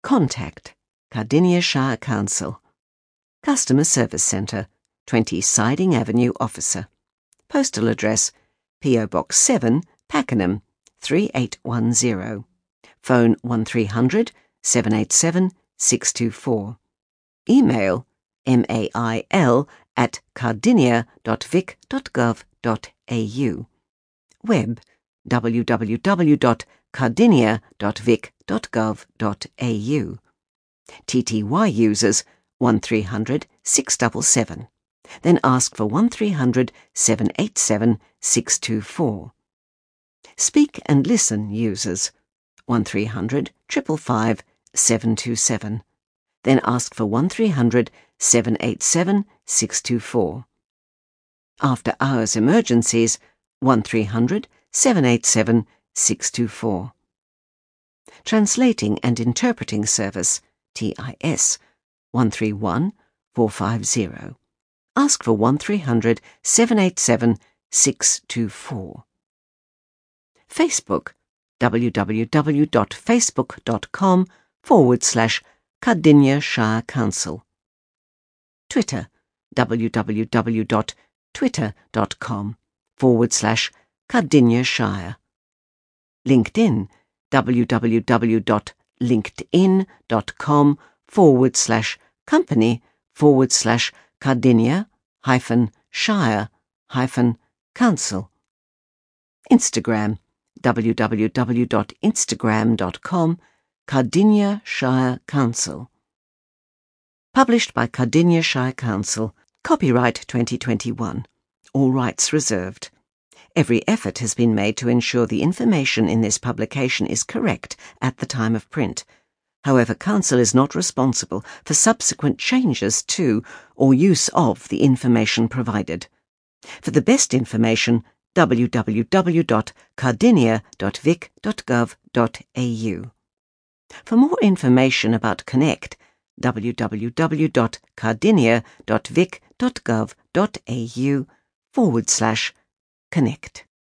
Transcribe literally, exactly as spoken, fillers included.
Contact Cardinia Shire Council. Customer Service Centre, twenty Siding Avenue, Officer. Postal address P O Box seven, Pakenham, three eight one zero. Phone one three hundred, seven eight seven, six two four. Email mail at cardinia dot vic dot gov dot a u. Web w w w dot cardinia dot vic dot gov dot a u. T T Y users one three hundred, six seven seven. Then ask for one three hundred, seven eight seven, six two four. Speak and Listen users one three hundred, five five five, seven two seven. Then ask for one three hundred, seven eight seven, six two four. After Hours Emergencies one three hundred, seven eight seven, six two four. Translating and Interpreting Service T I S one three one, four five zero. Ask for one three hundred, seven eight seven, six two four. Facebook w w w dot facebook dot com forward slash Cardinia Shire Council. Twitter w w w dot twitter dot com forward slash Cardinia Shire. LinkedIn w w w dot linkedin dot com forward slash company forward slash Cardinia hyphen Shire hyphen Council. Instagram w w w dot instagram dot com Cardinia Shire Council. Published by Cardinia Shire Council. Copyright twenty twenty-one. All rights reserved. Every effort has been made to ensure the information in this publication is correct at the time of print. However, Council is not responsible for subsequent changes to or use of the information provided. For the best information, w w w dot cardinia dot vic dot gov dot a u. For more information about Connect, w w w dot cardinia dot vic dot gov dot a u forward slash Connect.